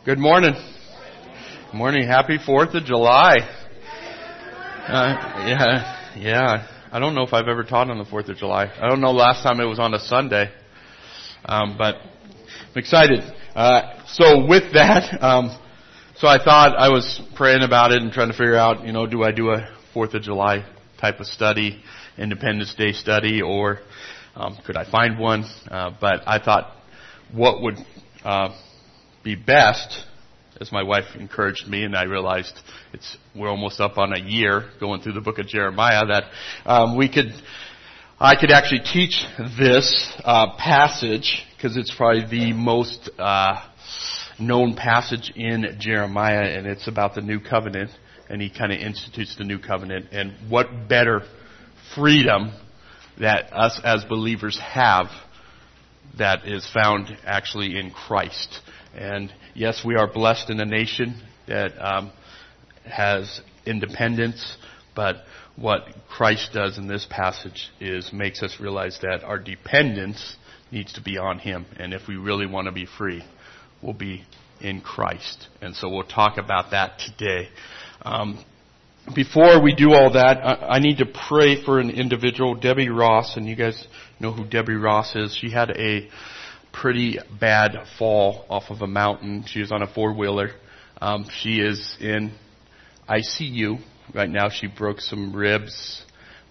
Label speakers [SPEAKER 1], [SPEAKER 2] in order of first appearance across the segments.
[SPEAKER 1] Good morning. Good morning. Happy 4th of July. Yeah. I don't know if I've ever taught on the 4th of July. I don't know last time it was on a Sunday. But I'm excited. So with that, so I thought I was praying about it and trying to figure out, do I do a 4th of July type of study, Independence Day study, or could I find one? But I thought what would be best, as my wife encouraged me, and I realized we're almost up on a year going through the book of Jeremiah, that I could actually teach this passage, because it's probably the most known passage in Jeremiah, and it's about the new covenant, and he kind of institutes the new covenant, and what better freedom that us as believers have that is found actually in Christ. And yes, we are blessed in a nation that has independence, but what Christ does in this passage makes us realize that our dependence needs to be on Him. And if we really want to be free, we'll be in Christ. And so we'll talk about that today. Before we do all that, I need to pray for an individual, Debbie Ross, and you guys know who Debbie Ross is. She had a pretty bad fall off of a mountain. She was on a four-wheeler. She is in ICU right now. She broke some ribs,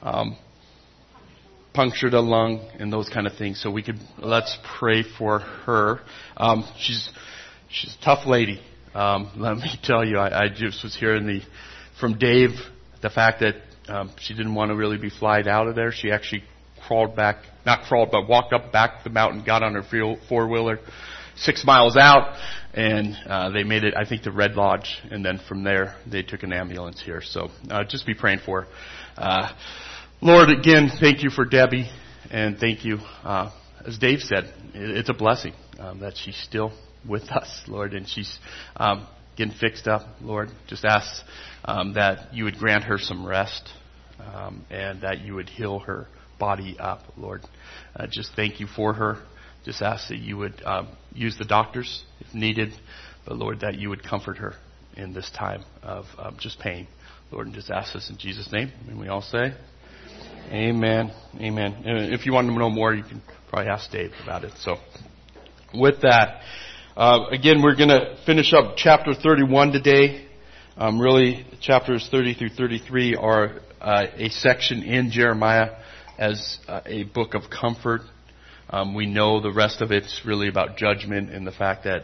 [SPEAKER 1] punctured a lung, and those kind of things. So let's pray for her. She's a tough lady. Let me tell you, I just was hearing from Dave the fact that she didn't want to really be flied out of there. She actually walked up back the mountain, got on her four-wheeler 6 miles out, and they made it, I think, to Red Lodge, and then from there they took an ambulance here. So just be praying for her. Lord, again, thank you for Debbie, and thank you, as Dave said, it's a blessing that she's still with us, Lord, and she's getting fixed up. Lord, just ask that you would grant her some rest, and that you would heal her body up, Lord. Just thank you for her. Just ask that you would use the doctors if needed, but Lord, that you would comfort her in this time of just pain, Lord, and just ask this in Jesus' name. And we all say, Amen. Amen. And if you want to know more, you can probably ask Dave about it. So, with that, again, we're going to finish up chapter 31 today. Really, chapters 30 through 33 are a section in Jeremiah as a book of comfort. We know the rest of it's really about judgment and the fact that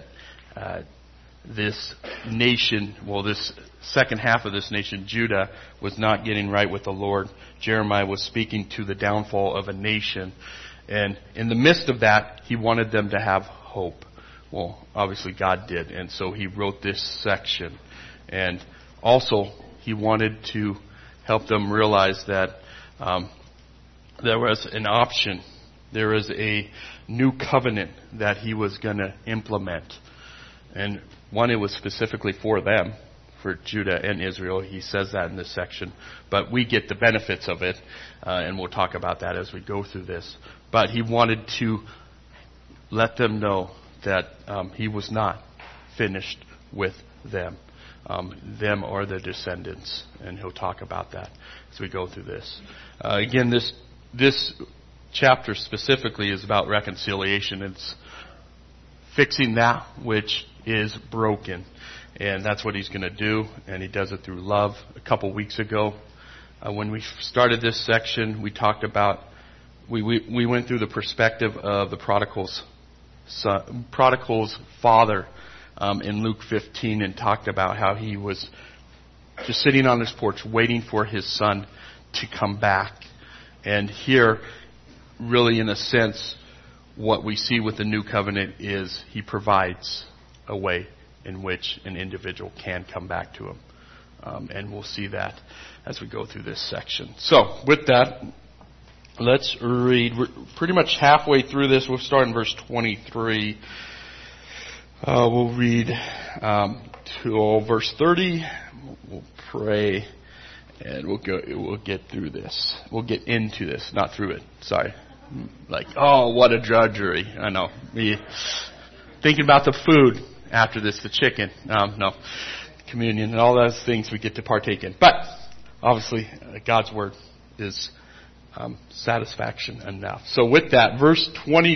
[SPEAKER 1] this nation, this second half of this nation, Judah, was not getting right with the Lord. Jeremiah was speaking to the downfall of a nation. And in the midst of that, he wanted them to have hope. Well, obviously God did. And so he wrote this section. And also, he wanted to help them realize that there was an option. There was a new covenant that he was going to implement. And one, it was specifically for them, for Judah and Israel. He says that in this section. But we get the benefits of it, and we'll talk about that as we go through this. But he wanted to let them know that he was not finished with them. Them are the descendants, and he'll talk about that as we go through this. Again, this chapter specifically is about reconciliation. It's fixing that which is broken, and that's what he's going to do, and he does it through love. A couple weeks ago, when we started this section, we talked about we went through the perspective of the prodigal's father in Luke 15, and talked about how he was just sitting on his porch waiting for his son to come back. And here, really in a sense, what we see with the new covenant is he provides a way in which an individual can come back to him. And we'll see that as we go through this section. So, with that, let's read. We're pretty much halfway through this. We'll start in verse 23. We'll read to verse 30. We'll pray, and we'll get through this. We'll get into this, not through it. Sorry. Like, oh, what a drudgery. I know. Me thinking about the food after this, the chicken. No, communion and all those things we get to partake in. But obviously, God's word is satisfaction enough. So with that, verse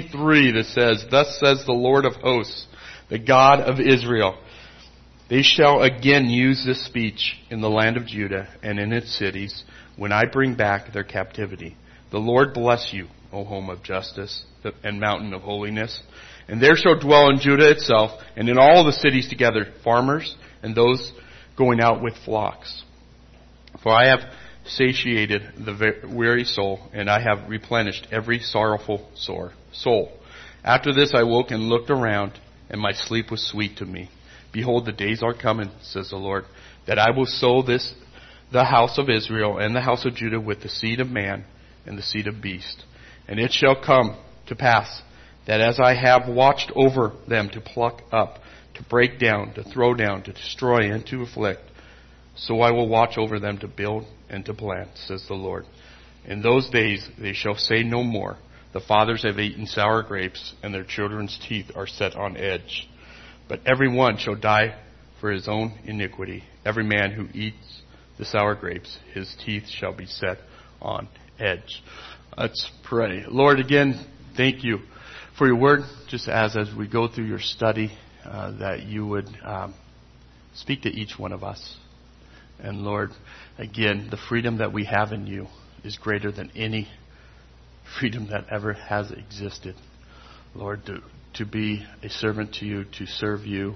[SPEAKER 1] 23 that says, "Thus says the Lord of hosts, the God of Israel, they shall again use this speech in the land of Judah and in its cities when I bring back their captivity. The Lord bless you, O home of justice and mountain of holiness. And there shall dwell in Judah itself and in all the cities together farmers and those going out with flocks. For I have satiated the weary soul, and I have replenished every sorrowful soul. After this I woke and looked around, and my sleep was sweet to me. Behold, the days are coming, says the Lord, that I will sow the house of Israel and the house of Judah with the seed of man and the seed of beast. And it shall come to pass that as I have watched over them to pluck up, to break down, to throw down, to destroy, and to afflict, so I will watch over them to build and to plant, says the Lord. In those days they shall say no more, the fathers have eaten sour grapes, and their children's teeth are set on edge. But every one shall die for his own iniquity. Every man who eats the sour grapes, his teeth shall be set on edge." Let's pray. Lord, again, thank you for your word. Just as we go through your study, that you would speak to each one of us. And Lord, again, the freedom that we have in you is greater than any freedom that ever has existed. Lord, to be a servant to you, to serve you,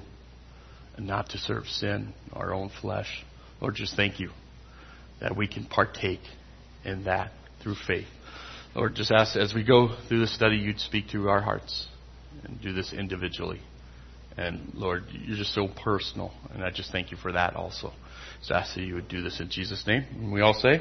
[SPEAKER 1] and not to serve sin, our own flesh. Lord, just thank you that we can partake in that through faith. Lord, just ask as we go through the study, you'd speak to our hearts and do this individually. And Lord, you're just so personal, and I just thank you for that also. So I ask that you would do this in Jesus' name. And we all say,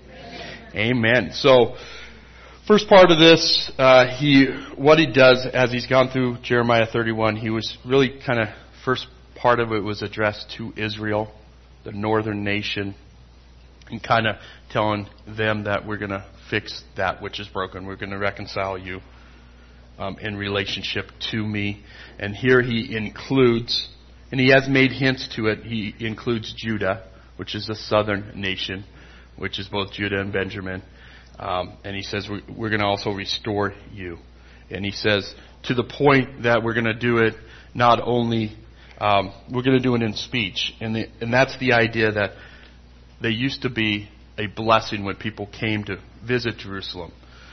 [SPEAKER 1] Amen. So, first part of this, what he does as he's gone through Jeremiah 31, he was really kind of, first part of it was addressed to Israel, the northern nation, and kind of telling them that we're going to fix that which is broken. We're going to reconcile you in relationship to me. And here he includes, and he has made hints to it, he includes Judah, which is the southern nation, which is both Judah and Benjamin. And he says, we're going to also restore you. And he says, to the point that we're going to do it not only, we're going to do it in speech. And that's the idea that there used to be a blessing when people came to visit Jerusalem.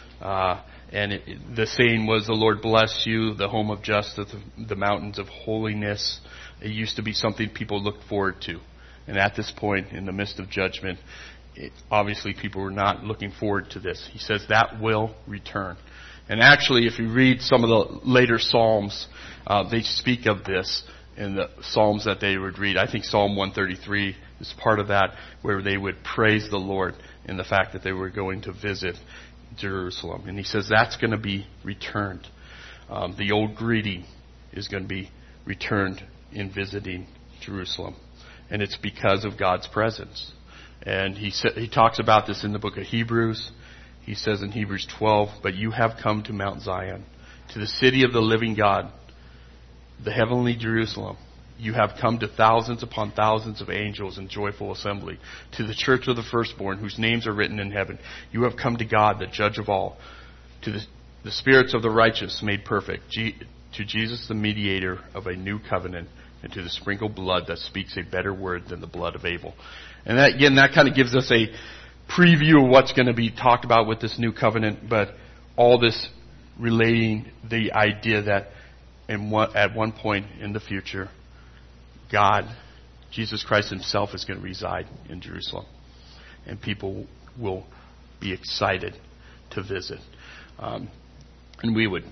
[SPEAKER 1] The saying was, the Lord bless you, the home of justice, the mountains of holiness. It used to be something people looked forward to. And at this point, in the midst of judgment, obviously people were not looking forward to this. He says that will return. And actually, if you read some of the later Psalms, they speak of this in the Psalms that they would read. I think Psalm 133 is part of that, where they would praise the Lord in the fact that they were going to visit Jerusalem. And he says that's going to be returned. The old greeting is going to be returned in visiting Jerusalem. And it's because of God's presence. And he talks about this in the book of Hebrews. He says in Hebrews 12, "But you have come to Mount Zion, to the city of the living God, the heavenly Jerusalem. You have come to thousands upon thousands of angels in joyful assembly, to the church of the firstborn, whose names are written in heaven. You have come to God, the judge of all, to the spirits of the righteous made perfect, to Jesus, the mediator of a new covenant, and to the sprinkled blood that speaks a better word than the blood of Abel." And that, again, that kind of gives us a preview of what's going to be talked about with this new covenant, but all this relating the idea that at one point in the future, God, Jesus Christ himself, is going to reside in Jerusalem. And people will be excited to visit. And we would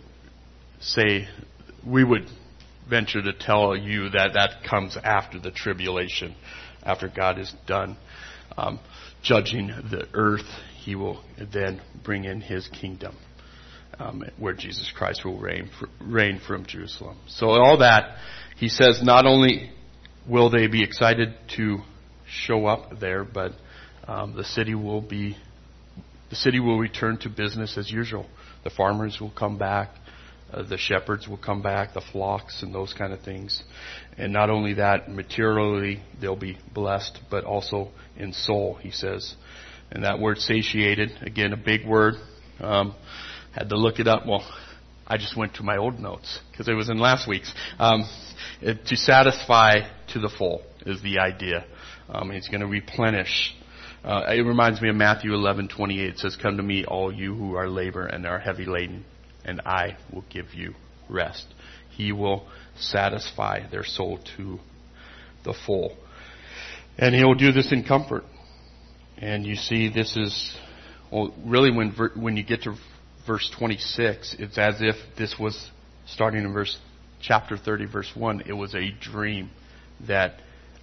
[SPEAKER 1] venture to tell you that comes after the tribulation, after God is done judging the earth. He will then bring in his kingdom, where Jesus Christ will reign from Jerusalem. So all that, he says, not only will they be excited to show up there, but the city will return to business as usual. The farmers will come back. The shepherds will come back, the flocks and those kind of things. And not only that, materially they'll be blessed, but also in soul, he says. And that word satiated, again, a big word. Had to look it up. Well, I just went to my old notes because it was in last week's. To satisfy to the full is the idea. He's going to replenish. It reminds me of Matthew 11:28. It says, "Come to me, all you who are labor and are heavy laden, and I will give you rest." He will satisfy their soul to the full. And He'll do this in comfort. And you see, this is, well, really when you get to verse 26, it's as if this was starting in chapter 30, verse 1. It was a dream that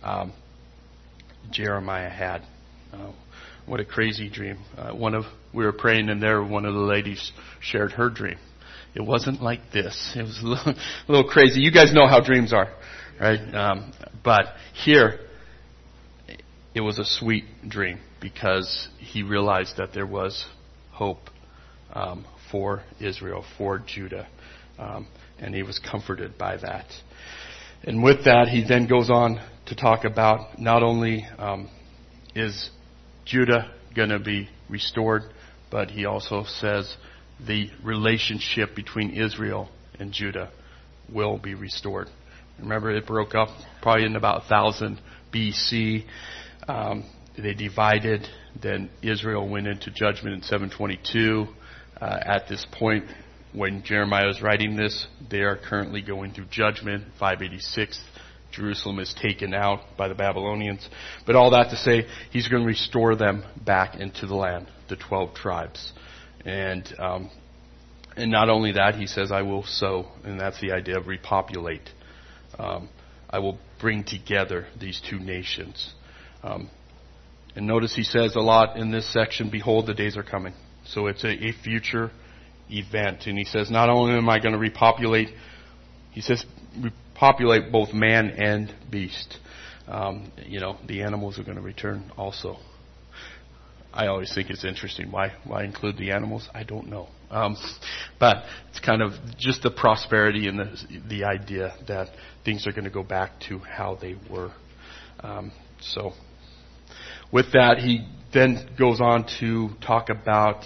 [SPEAKER 1] Jeremiah had. What a crazy dream. We were praying in there, one of the ladies shared her dream. It wasn't like this. It was a little crazy. You guys know how dreams are, right? But here, it was a sweet dream because he realized that there was hope for Israel, for Judah. And he was comforted by that. And with that, he then goes on to talk about not only is Judah going to be restored, but he also says the relationship between Israel and Judah will be restored. Remember, it broke up probably in about 1000 BC. They divided. Then Israel went into judgment in 722. At this point, when Jeremiah is writing this, they are currently going through judgment. 586, Jerusalem is taken out by the Babylonians. But all that to say, he's going to restore them back into the land, the 12 tribes. And not only that, he says, I will sow, and that's the idea of repopulate. I will bring together these two nations. And notice he says a lot in this section, behold, the days are coming. So it's a future event. And he says, not only am I going to repopulate, he says, repopulate both man and beast. The animals are going to return also. I always think it's interesting. Why include the animals? I don't know. But it's kind of just the prosperity and the idea that things are going to go back to how they were. So with that, he then goes on to talk about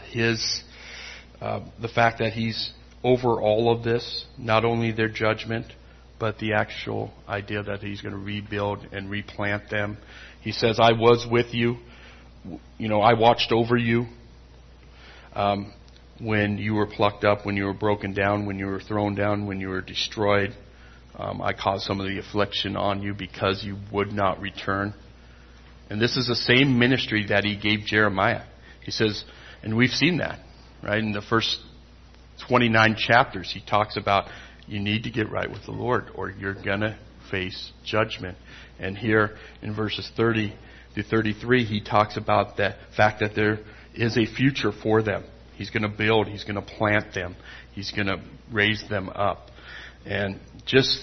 [SPEAKER 1] the fact that he's over all of this, not only their judgment, but the actual idea that he's going to rebuild and replant them. He says, I was with you. I watched over you when you were plucked up, when you were broken down, when you were thrown down, when you were destroyed. I caused some of the affliction on you because you would not return. And this is the same ministry that he gave Jeremiah. He says, and we've seen that, right? In the first 29 chapters, he talks about you need to get right with the Lord or you're going to face judgment. And here in verses 30 to 33, he talks about the fact that there is a future for them. He's going to build, he's going to plant them, he's going to raise them up. And just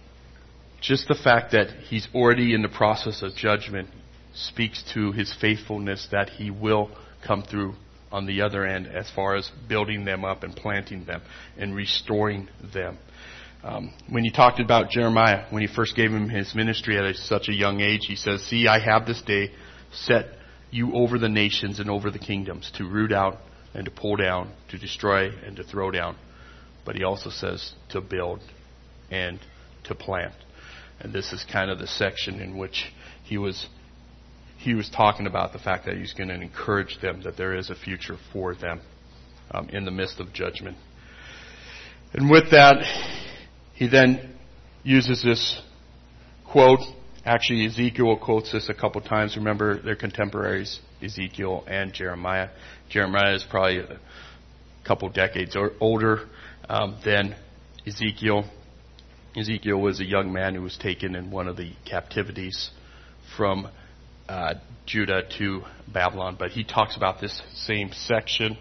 [SPEAKER 1] the fact that he's already in the process of judgment speaks to his faithfulness that he will come through on the other end as far as building them up and planting them and restoring them. When he talked about Jeremiah, when he first gave him his ministry at such a young age, he says, see, I have this day set you over the nations and over the kingdoms to root out and to pull down, to destroy and to throw down. But he also says to build and to plant. And this is kind of the section in which he was talking about the fact that he's going to encourage them that there is a future for them in the midst of judgment. And with that, he then uses this quote. Actually, Ezekiel quotes this a couple times. Remember, they're contemporaries, Ezekiel and Jeremiah. Jeremiah is probably a couple decades older than Ezekiel. Ezekiel was a young man who was taken in one of the captivities from Judah to Babylon. But he talks about this same section.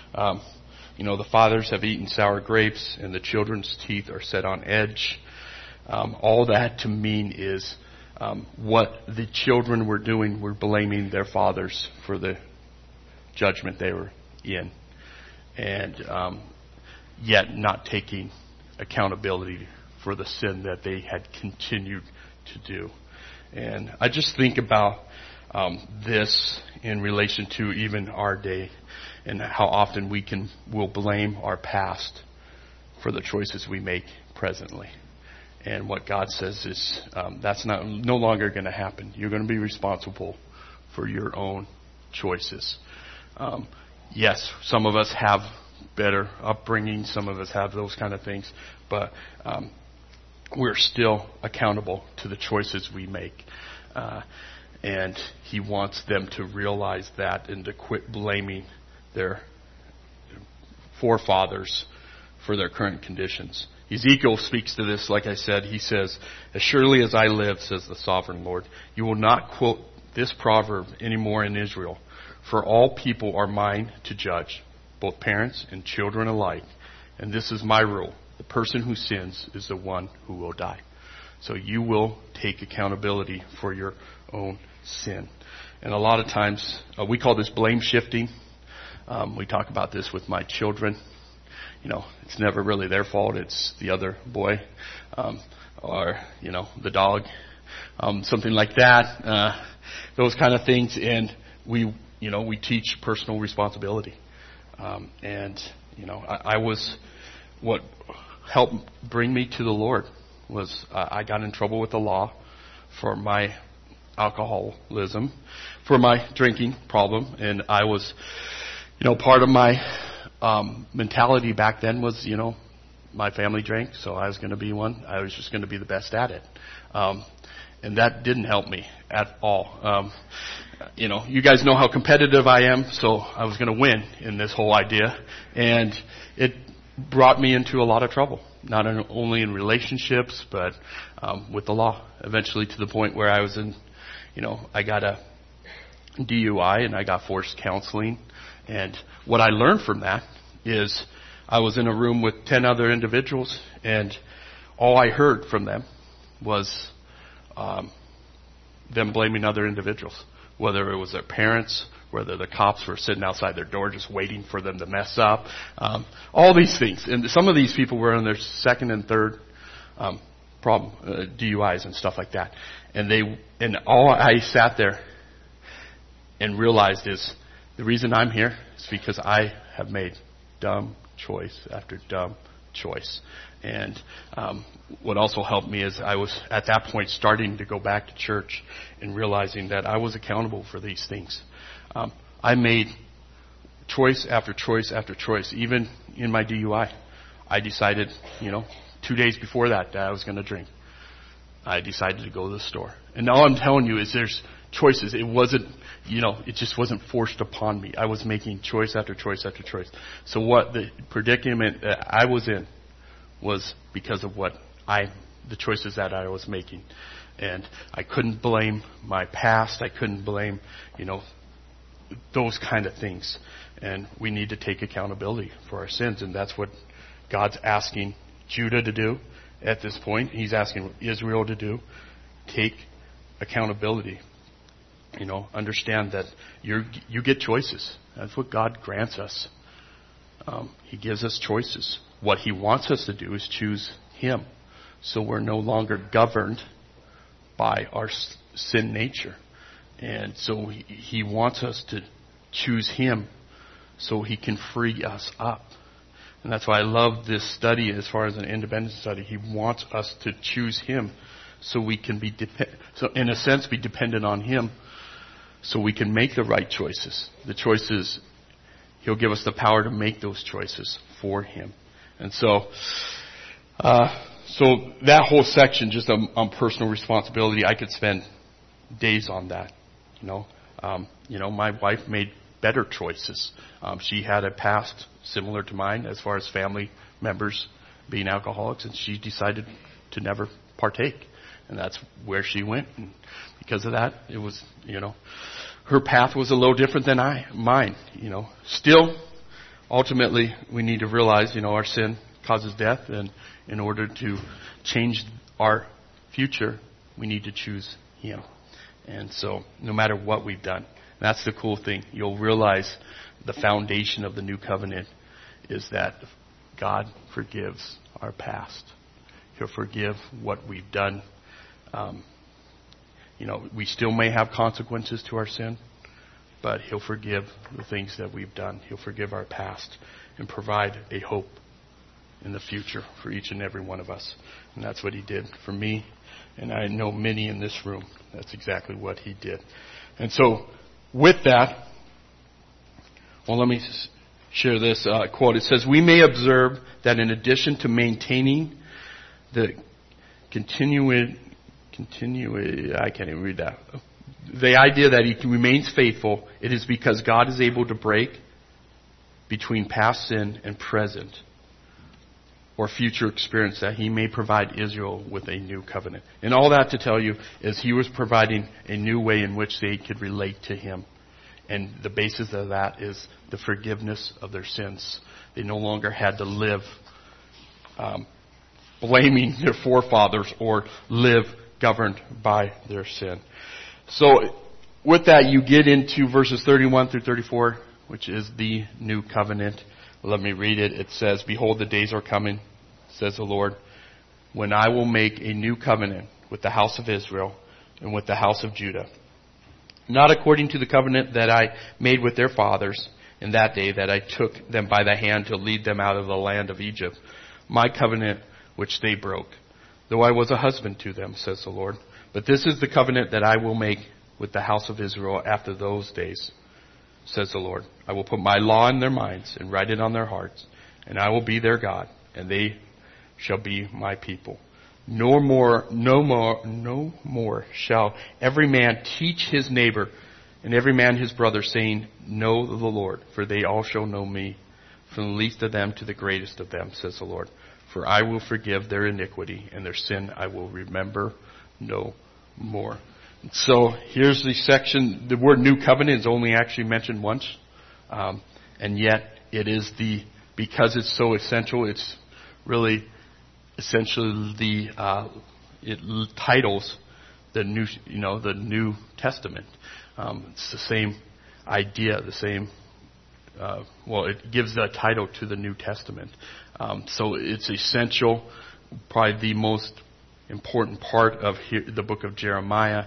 [SPEAKER 1] The fathers have eaten sour grapes and the children's teeth are set on edge. All that to mean is what the children were doing were blaming their fathers for the judgment they were in. And, yet not taking accountability for the sin that they had continued to do. And I just think about this in relation to even our day, and how often we'll blame our past for the choices we make presently. And what God says is that's no longer going to happen. You're going to be responsible for your own choices. Yes, some of us have better upbringing. Some of us have those kind of things. But we're still accountable to the choices we make. And He wants them to realize that and to quit blaming their forefathers for their current conditions. Ezekiel speaks to this, like I said. He says, "As surely as I live, says the sovereign Lord, you will not quote this proverb anymore in Israel. For all people are mine to judge, both parents and children alike. And this is my rule. The person who sins is the one who will die." So you will take accountability for your own sin. And a lot of times, we call this blame shifting. We talk about this with my children. It's never really their fault. It's the other boy, or, the dog, something like that. Those kind of things. And we teach personal responsibility. I was, what helped bring me to the Lord was I got in trouble with the law for my alcoholism, for my drinking problem. And I was, part of my mentality back then was, my family drank, so I was going to be one. I was just going to be the best at it. And that didn't help me at all. You guys know how competitive I am, so I was going to win in this whole idea. And it brought me into a lot of trouble, not only in relationships, but with the law. Eventually to the point where I was in, I got a DUI and I got forced counseling. And what I learned from that is I was in a room with 10 other individuals, and all I heard from them was them blaming other individuals, whether it was their parents, whether the cops were sitting outside their door just waiting for them to mess up, all these things. And some of these people were on their second and third DUIs and stuff like that. And all I sat there and realized is the reason I'm here is because I have made dumb choice after dumb choice. And what also helped me is I was at that point starting to go back to church and realizing that I was accountable for these things. I made choice after choice after choice. Even in my DUI, I decided, 2 days before that I was going to drink. I decided to go to the store. And all I'm telling you is there's choices. It wasn't, it just wasn't forced upon me. I was making choice after choice after choice. So what the predicament that I was in was because of the choices that I was making. And I couldn't blame my past. I couldn't blame, those kind of things. And we need to take accountability for our sins. And that's what God's asking Judah to do at this point. He's asking Israel to do. Take accountability. Understand that you get choices. That's what God grants us. He gives us choices. What He wants us to do is choose Him. So we're no longer governed by our sin nature. And so He wants us to choose Him so He can free us up. And that's why I love this study as far as an independent study. He wants us to choose Him so we can be in a sense, be dependent on Him so we can make the right choices. The choices, He'll give us the power to make those choices for Him. And so that whole section just on personal responsibility, I could spend days on that. My wife made better choices. She had a past similar to mine as far as family members being alcoholics, and she decided to never partake. And that's where she went. And because of that, it was, her path was a little different than mine. Still, ultimately, we need to realize, our sin causes death, and in order to change our future, we need to choose Him. And so, no matter what we've done, that's the cool thing. You'll realize the foundation of the new covenant is that God forgives our past. He'll forgive what we've done. We still may have consequences to our sin, but He'll forgive the things that we've done. He'll forgive our past and provide a hope in the future for each and every one of us. And that's what He did for me. And I know many in this room, that's exactly what He did. And so, with that, let me share this quote. It says, "We may observe that in addition to maintaining the I can't even read that. The idea that He remains faithful, it is because God is able to break between past sin and present or future experience, that He may provide Israel with a new covenant." And all that to tell you is He was providing a new way in which they could relate to Him. And the basis of that is the forgiveness of their sins. They no longer had to live blaming their forefathers or live governed by their sin. So with that, you get into verses 31 through 34, which is the new covenant. Let me read it. It says, "Behold, the days are coming, says the Lord, when I will make a new covenant with the house of Israel and with the house of Judah. Not according to the covenant that I made with their fathers in that day that I took them by the hand to lead them out of the land of Egypt, my covenant which they broke, though I was a husband to them, says the Lord. But this is the covenant that I will make with the house of Israel after those days, says the Lord. I will put my law in their minds and write it on their hearts, and I will be their God, and they shall be my people. No more shall every man teach his neighbor and every man his brother, saying, Know the Lord, for they all shall know me, from the least of them to the greatest of them, says the Lord. For I will forgive their iniquity, and their sin I will remember no more." So here's the section. The word new covenant is only actually mentioned once, and yet it is because it's so essential, it's really essentially it titles the New Testament. It's the same idea, the same. It gives the title to the New Testament. So it's essential, probably the most important part of the book of Jeremiah.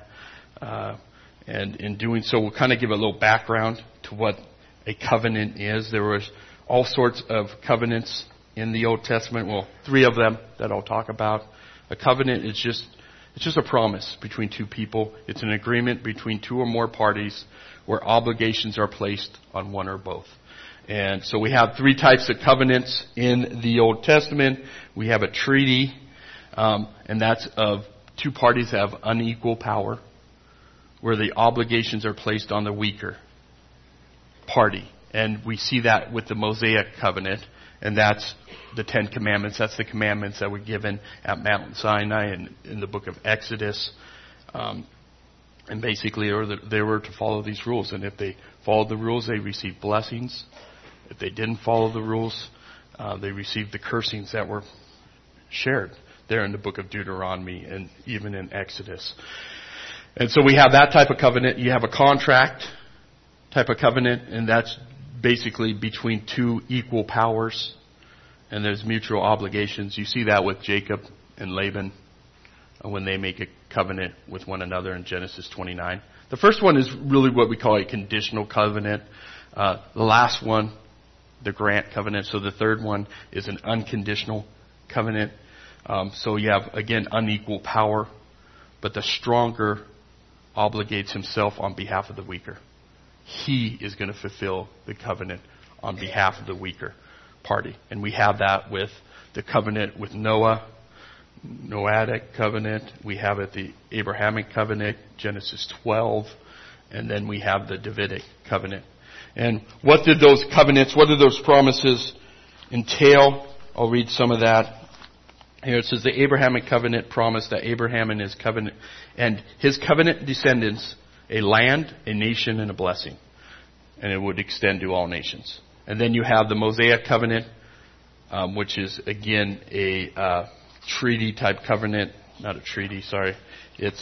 [SPEAKER 1] And in doing so, we'll kind of give a little background to what a covenant is. There was all sorts of covenants in the Old Testament. Well, 3 of them that I'll talk about. A covenant is just a promise between 2 people. It's an agreement between 2 or more parties where obligations are placed on one or both. And so we have 3 types of covenants in the Old Testament. We have a treaty, and that's of 2 parties have unequal power, where the obligations are placed on the weaker party. And we see that with the Mosaic covenant, and that's the 10 commandments. That's the commandments that were given at Mount Sinai and in the book of Exodus. And basically they were to follow these rules. And if they followed the rules, they received blessings. If they didn't follow the rules, they received the cursings that were shared there in the book of Deuteronomy and even in Exodus. And so we have that type of covenant. You have a contract type of covenant, and that's basically between 2 equal powers, and there's mutual obligations. You see that with Jacob and Laban when they make a covenant with one another in Genesis 29. The first one is really what we call a conditional covenant. The last one, the grant covenant. So the third one is an unconditional covenant. So you have, again, unequal power, but the stronger obligates himself on behalf of the weaker. He is going to fulfill the covenant on behalf of the weaker party. And we have that with the covenant with Noah, Noahic covenant. We have it the Abrahamic covenant, Genesis 12. And then we have the Davidic covenant. And what did those covenants, what did those promises entail? I'll read some of that. Here it says the Abrahamic covenant promised that Abraham and his covenant descendants a land, a nation, and a blessing. And it would extend to all nations. And then you have the Mosaic covenant, which is again a treaty type covenant. Not a treaty, sorry. It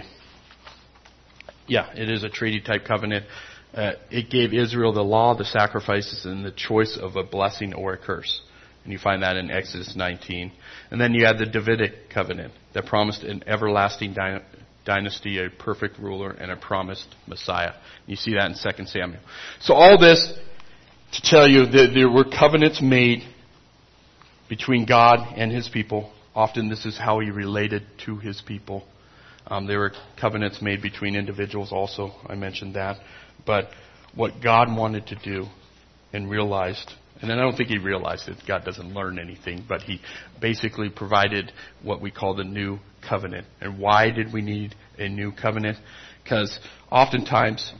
[SPEAKER 1] is a treaty type covenant. It gave Israel the law, the sacrifices, and the choice of a blessing or a curse. And you find that in Exodus 19. And then you had the Davidic covenant that promised an everlasting dynasty, a perfect ruler, and a promised Messiah. You see that in 2 Samuel. So all this to tell you that there were covenants made between God and His people. Often this is how He related to His people. There were covenants made between individuals also. I mentioned that. But what God wanted to do and realized, and then I don't think He realized it. God doesn't learn anything. But He basically provided what we call the new covenant. And why did we need a new covenant? Because oftentimes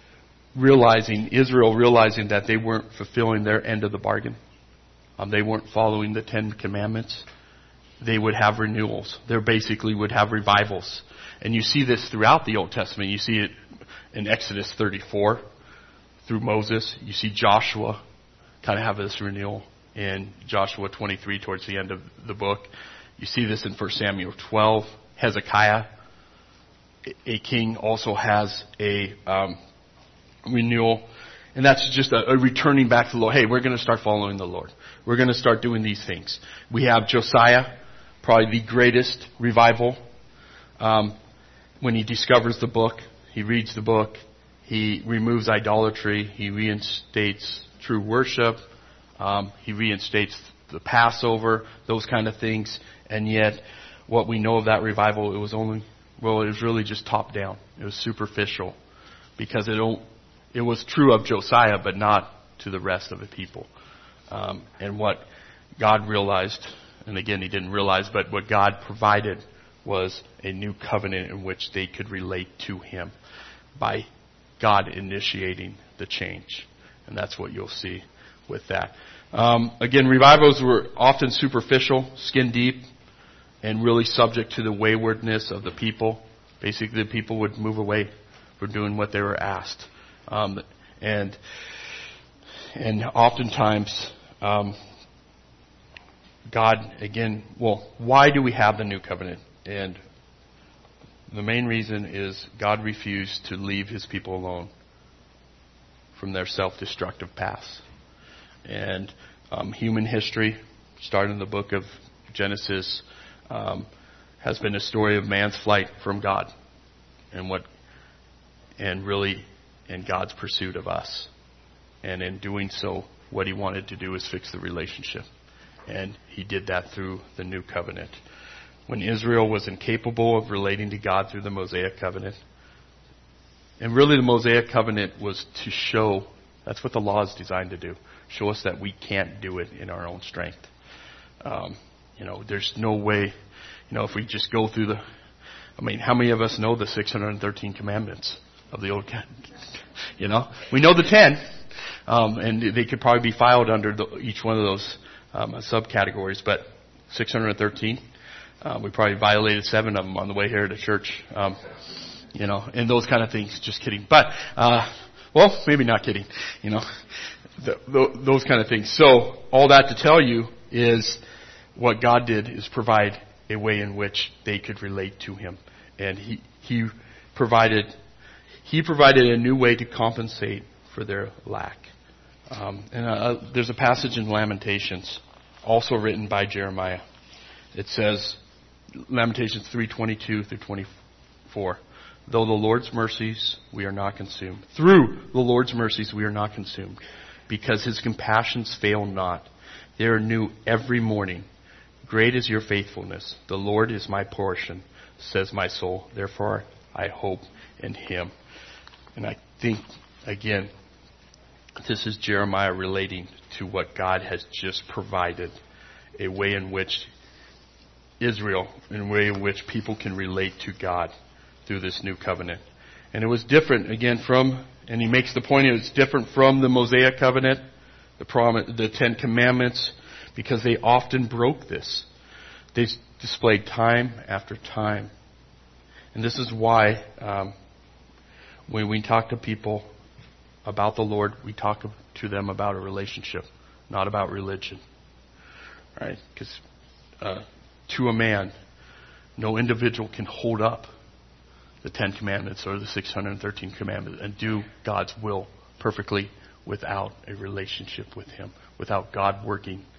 [SPEAKER 1] Israel realizing that they weren't fulfilling their end of the bargain. They weren't following the 10 Commandments. They would have renewals. They basically would have revivals. And you see this throughout the Old Testament. You see it in Exodus 34 through Moses. You see Joshua kind of have this renewal in Joshua 23 towards the end of the book. You see this in 1 Samuel 12. Hezekiah, a king, also has a renewal. And that's just a returning back to the Lord. Hey, we're going to start following the Lord. We're going to start doing these things. We have Josiah, probably the greatest revival. When he discovers the book, he reads the book, he removes idolatry, he reinstates true worship, he reinstates the Passover, those kind of things. And yet, what we know of that revival, it was really just top down. It was superficial. Because it was true of Josiah, but not to the rest of the people. And what God realized, and again, He didn't realize, but what God provided was a new covenant in which they could relate to Him by God initiating the change. And that's what you'll see with that. Again, revivals were often superficial, skin deep, and really subject to the waywardness of the people. Basically, the people would move away from doing what they were asked. And oftentimes, God, again, why do we have the new covenant? And the main reason is God refused to leave His people alone from their self-destructive paths. And human history, starting in the book of Genesis, has been a story of man's flight from God and really in God's pursuit of us. And in doing so, what He wanted to do is fix the relationship. And He did that through the new covenant. When Israel was incapable of relating to God through the Mosaic covenant, and really the Mosaic covenant was to show, that's what the law is designed to do, show us that we can't do it in our own strength. There's no way, if we just go through how many of us know the 613 commandments of the Old Covenant? We know the 10, and they could probably be filed under each one of those subcategories, but 613, we probably violated 7 of them on the way here to church, and those kind of things. Just kidding. But, maybe not kidding, those kind of things. So, all that to tell you is what God did is provide a way in which they could relate to Him. And He provided a new way to compensate for their lack. There's a passage in Lamentations, also written by Jeremiah. It says, Lamentations 3:22 through 24. Though the Lord's mercies, we are not consumed. Through the Lord's mercies, we are not consumed, because His compassions fail not. They are new every morning. Great is your faithfulness. The Lord is my portion, says my soul. Therefore, I hope in Him. And I think, again, this is Jeremiah relating to what God has just provided, a way in which Israel, in a way in which people can relate to God through this new covenant. And it was different, again, and he makes the point, it's different from the Mosaic covenant, the 10 Commandments, because they often broke this. They displayed time after time. And this is why when we talk to people about the Lord, we talk to them about a relationship, not about religion. Right? Because to a man, no individual can hold up the 10 Commandments or the 613 Commandments and do God's will perfectly without a relationship with Him, without God working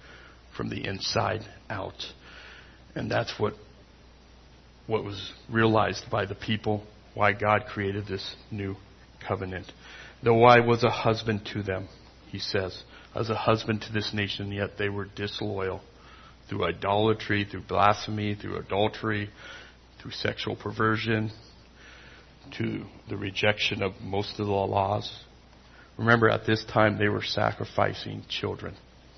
[SPEAKER 1] from the inside out. And that's what was realized by the people, why God created this new covenant. Though I was a husband to them, he says, I was a husband to this nation, yet they were disloyal through idolatry, through blasphemy, through adultery, through sexual perversion, to the rejection of most of the laws. Remember, at this time, they were sacrificing children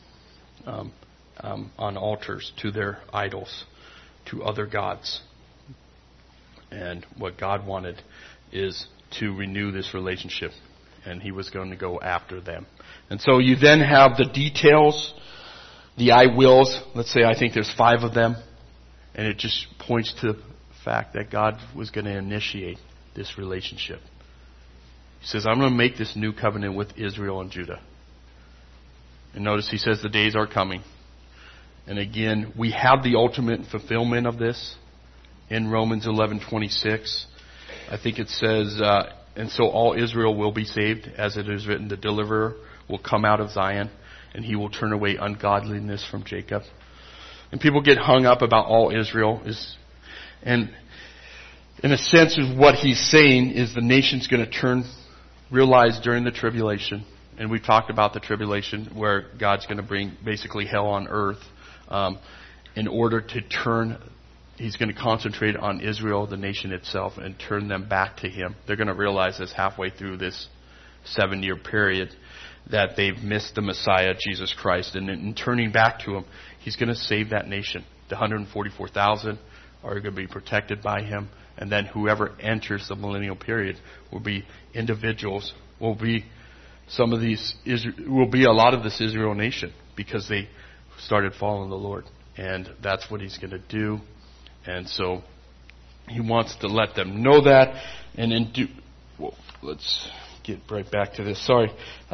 [SPEAKER 1] on altars to their idols, to other gods. And what God wanted is to renew this relationship, and he was going to go after them. And so you then have the details, the I wills. Let's say I think there's 5 of them, and it just points to the fact that God was going to initiate this relationship. He says, I'm going to make this new covenant with Israel and Judah. And notice he says the days are coming. And again, we have the ultimate fulfillment of this in Romans 11:26. I think it says, and so all Israel will be saved, as it is written, the deliverer will come out of Zion, and he will turn away ungodliness from Jacob. And people get hung up about all Israel. And in a sense, what he's saying is the nation's going to realize during the tribulation, and we've talked about the tribulation where God's going to bring basically hell on earth in order to turn. He's going to concentrate on Israel, the nation itself, and turn them back to him. They're going to realize this halfway through this 7-year period that they've missed the Messiah, Jesus Christ. And in turning back to him, he's going to save that nation. The 144,000 are going to be protected by him. And then whoever enters the millennial period will be individuals, will be a lot of this Israel nation, because they started following the Lord. And that's what he's going to do. And so he wants to let them know that. And then let's get right back to this. Sorry.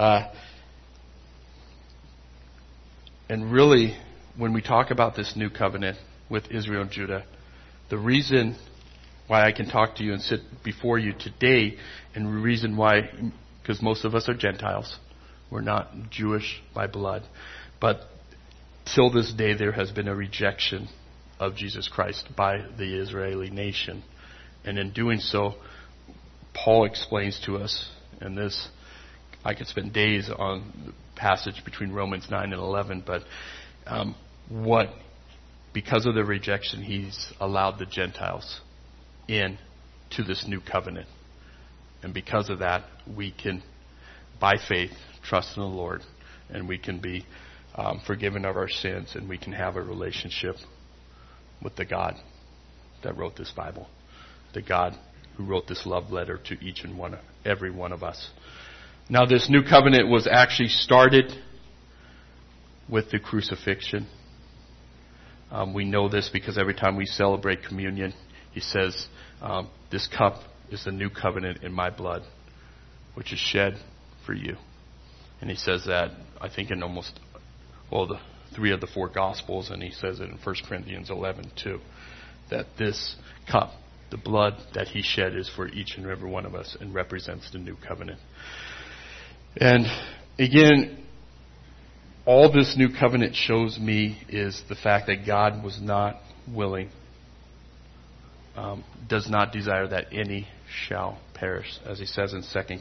[SPEAKER 1] And really, when we talk about this new covenant with Israel and Judah, the reason why I can talk to you and sit before you today, and the reason why, because most of us are Gentiles. We're not Jewish by blood. But till this day, there has been a rejection of Jesus Christ by the Israeli nation. And in doing so, Paul explains to us, and this, I could spend days on the passage between Romans 9 and 11, but because of the rejection, he's allowed the Gentiles in to this new covenant. And because of that, we can, by faith, trust in the Lord, and we can be forgiven of our sins, and we can have a relationship with the God that wrote this Bible, the God who wrote this love letter to each and every one of us. Now, this new covenant was actually started with the crucifixion. We know this because every time we celebrate communion, he says, this cup is the new covenant in my blood, which is shed for you. And he says that, I think, in the 3 of the 4 Gospels, and he says it in 1 Corinthians 11 too, that this cup, the blood that he shed, is for each and every one of us and represents the new covenant. And again, all this new covenant shows me is the fact that God was not willing, does not desire that any shall perish, as he says in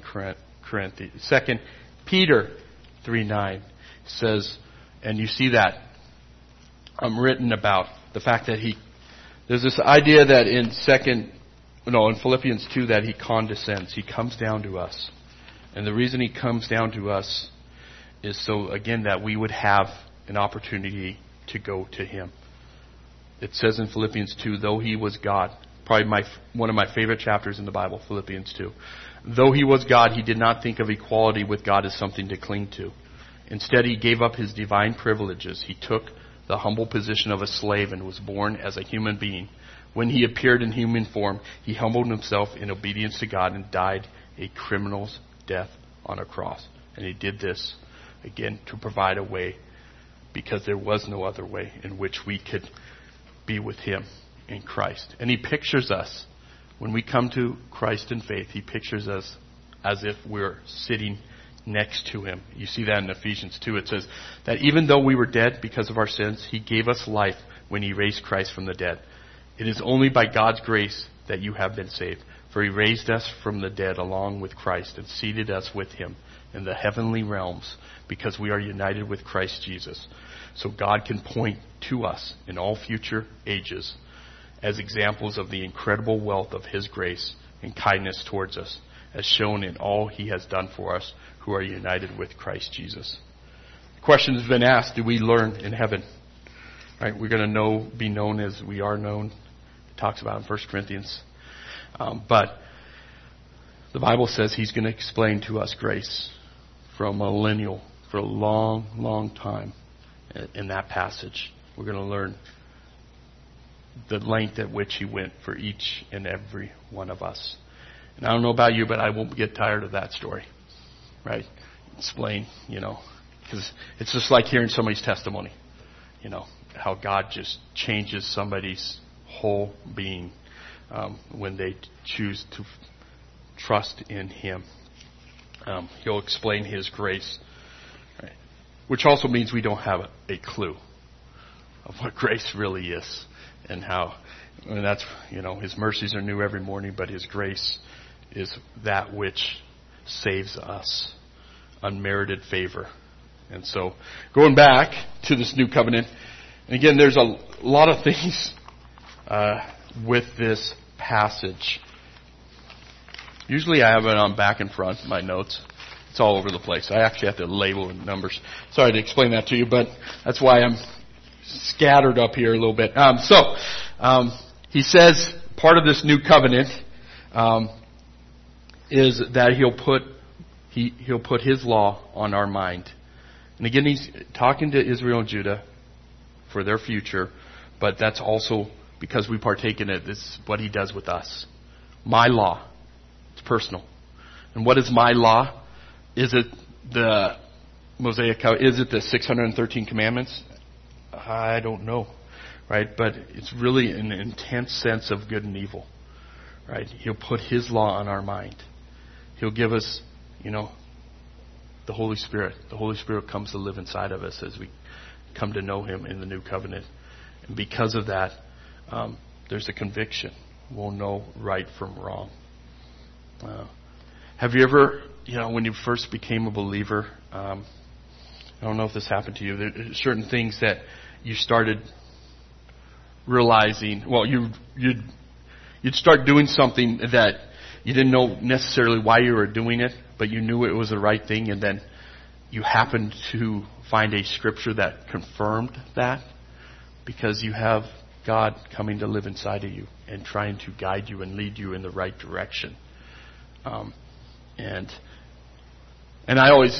[SPEAKER 1] 2 Peter 3:9 says. And you see that written about the fact that there's this idea that in Philippians 2 that he condescends. He comes down to us. And the reason he comes down to us is so, again, that we would have an opportunity to go to him. It says in Philippians 2, though he was God, probably one of my favorite chapters in the Bible, Philippians 2. Though he was God, he did not think of equality with God as something to cling to. Instead, he gave up his divine privileges. He took the humble position of a slave and was born as a human being. When he appeared in human form, he humbled himself in obedience to God and died a criminal's death on a cross. And he did this, again, to provide a way, because there was no other way in which we could be with him in Christ. And he pictures us, when we come to Christ in faith, he pictures us as if we're sitting next to him. You see that in Ephesians 2. It says that even though we were dead because of our sins, he gave us life when he raised Christ from the dead. It is only by God's grace that you have been saved. For he raised us from the dead along with Christ and seated us with him in the heavenly realms because we are united with Christ Jesus. So God can point to us in all future ages as examples of the incredible wealth of his grace and kindness towards us, as shown in all he has done for us who are united with Christ Jesus. The question has been asked, do we learn in heaven? Right, we're going to be known as we are known. It talks about in 1 Corinthians. But the Bible says he's going to explain to us grace for a millennial, for a long, long time in that passage. We're going to learn the length at which he went for each and every one of us. And I don't know about you, but I won't get tired of that story. Right? Explain, because it's just like hearing somebody's testimony. How God just changes somebody's whole being when they choose to trust in him. He'll explain his grace, right? Which also means we don't have a clue of what grace really is and how. And that's, his mercies are new every morning, but his grace is that which saves us. Unmerited favor. And so, going back to this new covenant, and again, there's a lot of things with this passage. Usually I have it on back and front, my notes. It's all over the place. I actually have to label in numbers. Sorry to explain that to you, but that's why I'm scattered up here a little bit. He says part of this new covenant is that he'll put his law on our mind. And again, he's talking to Israel and Judah for their future, but that's also because we partake in it. This is what he does with us. My law. It's personal. And what is my law? Is it the Mosaic Code? Is it the 613 commandments? I don't know. Right? But it's really an intense sense of good and evil. Right? He'll put his law on our mind. He'll give us, the Holy Spirit. The Holy Spirit comes to live inside of us as we come to know him in the new covenant. And because of that, there's a conviction. We'll know right from wrong. Have you ever, when you first became a believer, I don't know if this happened to you, there are certain things that you started realizing, well, you'd start doing something that you didn't know necessarily why you were doing it, but you knew it was the right thing, and then you happened to find a scripture that confirmed that because you have God coming to live inside of you and trying to guide you and lead you in the right direction. And I always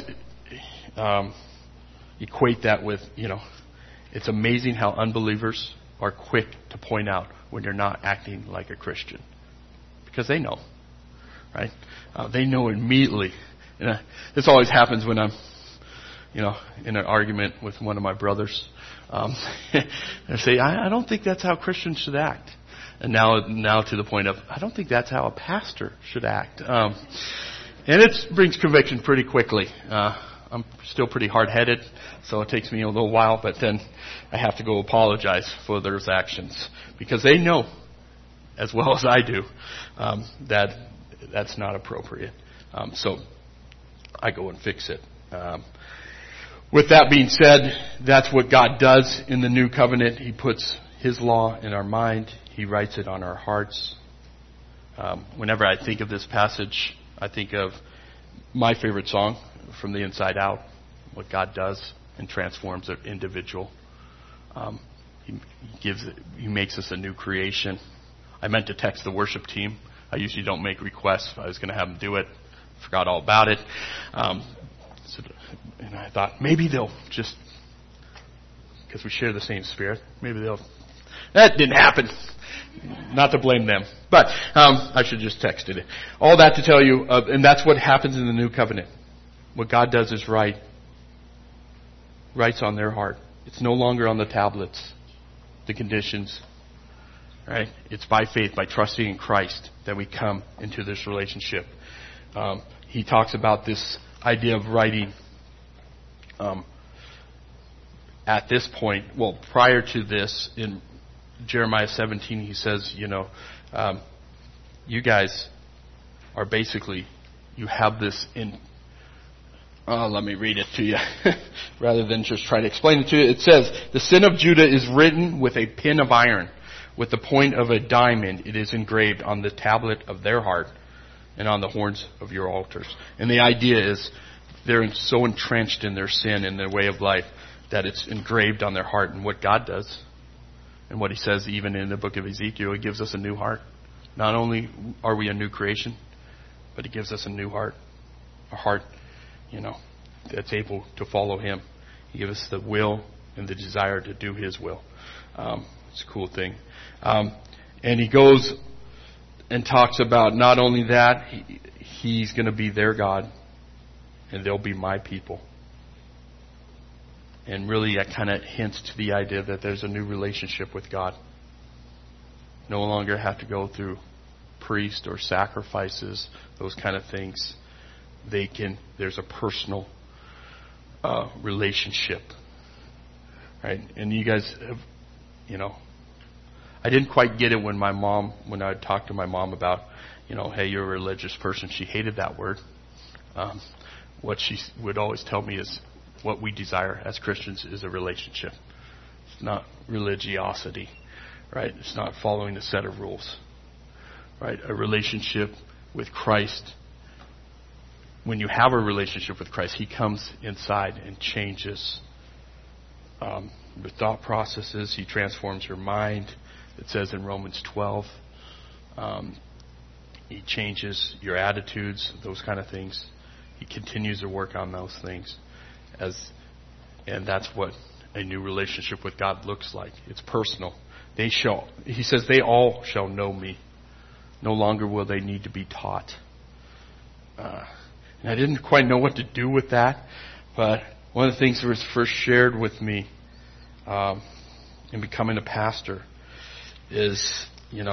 [SPEAKER 1] equate that with, it's amazing how unbelievers are quick to point out when you're not acting like a Christian. Because they know. Right? They know immediately. And this always happens when I'm, in an argument with one of my brothers. I say, I don't think that's how Christians should act. And now to the point of, I don't think that's how a pastor should act. And it brings conviction pretty quickly. I'm still pretty hard-headed, so it takes me a little while, but then I have to go apologize for those actions. Because they know, as well as I do, that that's not appropriate. So I go and fix it. With that being said, that's what God does in the new covenant. He puts his law in our mind. He writes it on our hearts. Whenever I think of this passage, I think of my favorite song, From the Inside Out, what God does and transforms an individual. He makes us a new creation. I meant to text the worship team. I usually don't make requests. I was going to have them do it. Forgot all about it. And I thought maybe they'll just, because we share the same spirit, that didn't happen. Not to blame them. But I should just texted it. All that to tell you, and that's what happens in the new covenant. What God does is writes on their heart. It's no longer on the tablets, the conditions. Right? It's by faith, by trusting in Christ, that we come into this relationship. He talks about this idea of writing at this point, well, prior to this, in Jeremiah 17, he says, you guys are basically, you have this in, let me read it to you, rather than just try to explain it to you. It says, the sin of Judah is written with a pen of iron, with the point of a diamond. It is engraved on the tablet of their heart and on the horns of your altars. And the idea is, they're so entrenched in their sin and their way of life that it's engraved on their heart. And what God does, and what He says even in the book of Ezekiel, He gives us a new heart. Not only are we a new creation, but He gives us a new heart. A heart, that's able to follow Him. He gives us the will and the desire to do His will. It's a cool thing. And He goes and talks about not only that, He's going to be their God, and they'll be my people. And really that kind of hints to the idea that there's a new relationship with God. No longer have to go through priest or sacrifices, those kind of things. There's a personal relationship. Right? And you guys have, I didn't quite get it when I talked to my mom about, hey, you're a religious person. She hated that word. What she would always tell me is what we desire as Christians is a relationship. It's not religiosity, right? It's not following a set of rules, right? A relationship with Christ. When you have a relationship with Christ, He comes inside and changes your thought processes. He transforms your mind. It says in Romans 12, He changes your attitudes, those kind of things. He continues to work on those things. And that's what a new relationship with God looks like. It's personal. He says, they all shall know me. No longer will they need to be taught. And I didn't quite know what to do with that, but one of the things that was first shared with me in becoming a pastor is,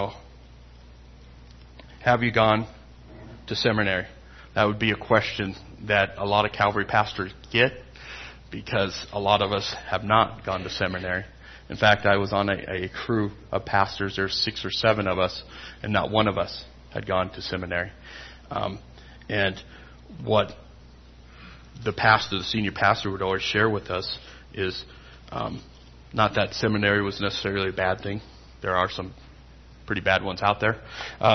[SPEAKER 1] have you gone to seminary? That would be a question that a lot of Calvary pastors get, because a lot of us have not gone to seminary. In fact, I was on a crew of pastors. There's 6 or 7 of us, and not one of us had gone to seminary. And what the senior pastor would always share with us is not that seminary was necessarily a bad thing. There are some pretty bad ones out there.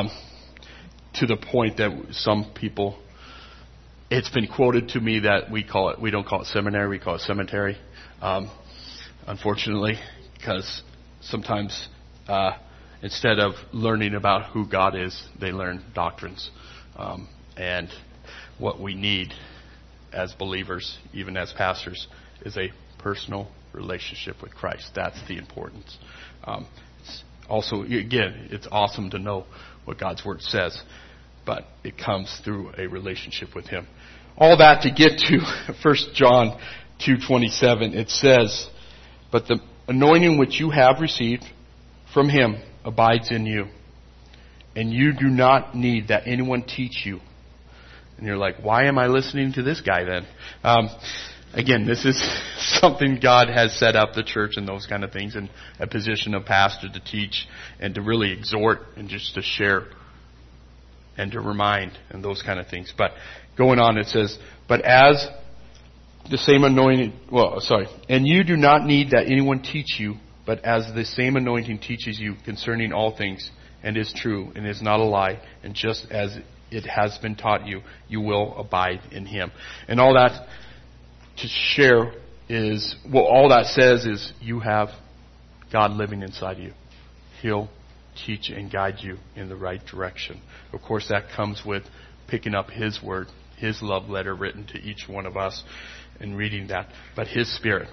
[SPEAKER 1] To the point that some people, it's been quoted to me that we don't call it seminary, we call it cemetery. Unfortunately, because sometimes instead of learning about who God is, they learn doctrines. And what we need as believers, even as pastors, is a personal relationship with Christ. That's the importance. It's also, again, it's awesome to know what God's Word says, but it comes through a relationship with Him. All that to get to 1 John 2:27. It says, but the anointing which you have received from Him abides in you, and you do not need that anyone teach you. And you're like, why am I listening to this guy then? Again, this is something God has set up the church and those kind of things, in a position of pastor to teach and to really exhort and just to share and to remind and those kind of things. But going on, it says, but as the same anointing, and you do not need that anyone teach you, but as the same anointing teaches you concerning all things, and is true, and is not a lie, and just as it has been taught you, you will abide in Him. And all that to share is, all that says is you have God living inside you. He'll teach and guide you in the right direction. Of course, that comes with picking up His Word, His love letter written to each one of us, and reading that. But His Spirit.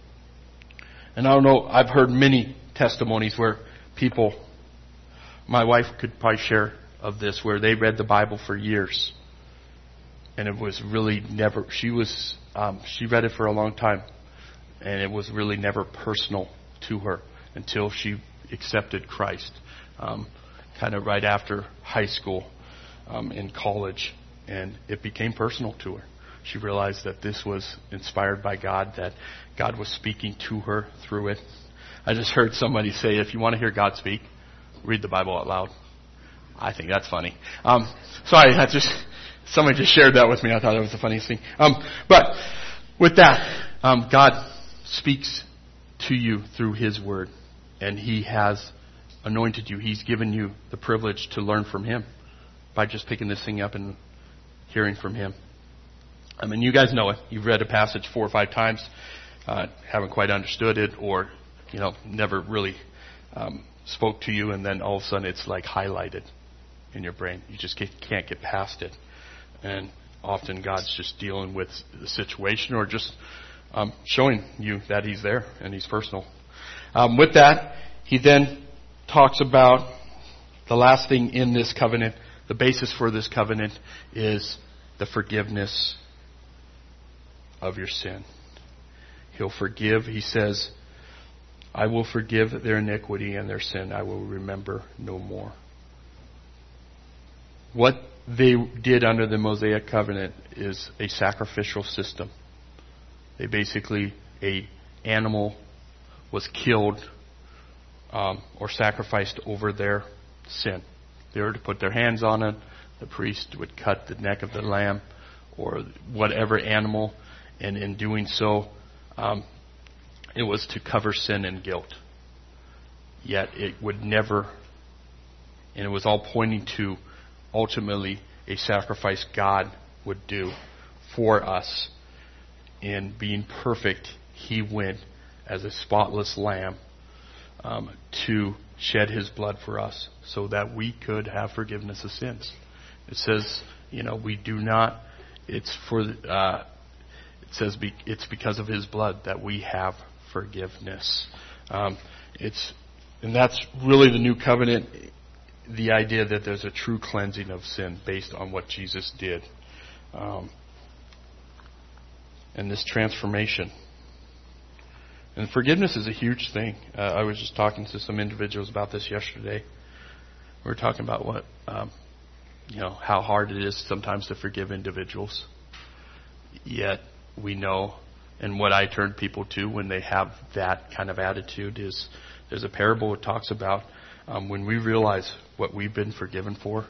[SPEAKER 1] And I don't know, I've heard many testimonies where people, my wife could probably share of this, where they read the Bible for years, and it was really never, she read it for a long time, and it was really never personal to her until she accepted Christ, kind of right after high school, in college, and it became personal to her. She realized that this was inspired by God, that God was speaking to her through it. I just heard somebody say, if you want to hear God speak, read the Bible out loud. I think that's funny. Sorry, somebody just shared that with me. I thought it was the funniest thing. But with that, God speaks to you through His Word, and He has anointed you. He's given you the privilege to learn from Him by just picking this thing up and hearing from Him. I mean, you guys know it. You've read a passage 4 or 5 times, haven't quite understood it, or never really spoke to you, and then all of a sudden it's like highlighted in your brain. You just can't get past it. And often God's just dealing with the situation, or just showing you that He's there and He's personal. With that, He then talks about the last thing in this covenant. The basis for this covenant is the forgiveness of your sin. He'll forgive. He says, I will forgive their iniquity and their sin. I will remember no more. What they did under the Mosaic covenant is a sacrificial system. They basically, a animal was killed or sacrificed over their sin. They were to put their hands on it. The priest would cut the neck of the lamb or whatever animal, and in doing so, it was to cover sin and guilt. Yet it would never, and it was all pointing to ultimately a sacrifice God would do for us. In being perfect, He went as a spotless lamb to shed His blood for us so that we could have forgiveness of sins. It says, we do not, it's because of His blood that we have forgiveness. And that's really the new covenant, the idea that there's a true cleansing of sin based on what Jesus did. And this transformation. And forgiveness is a huge thing. I was just talking to some individuals about this yesterday. We were talking about what, how hard it is sometimes to forgive individuals. Yet we know, and what I turn people to when they have that kind of attitude is, there's a parable that talks about when we realize what we've been forgiven for,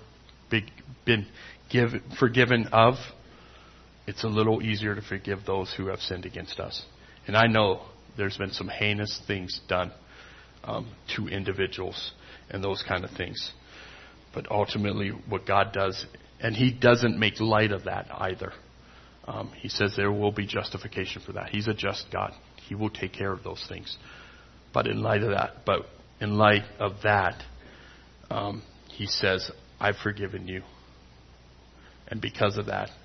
[SPEAKER 1] forgiven of, it's a little easier to forgive those who have sinned against us. And I know there's been some heinous things done to individuals and those kind of things. But ultimately what God does, and He doesn't make light of that either. He says there will be justification for that. He's a just God. He will take care of those things. But in light of that, He says, I've forgiven you. And because of that,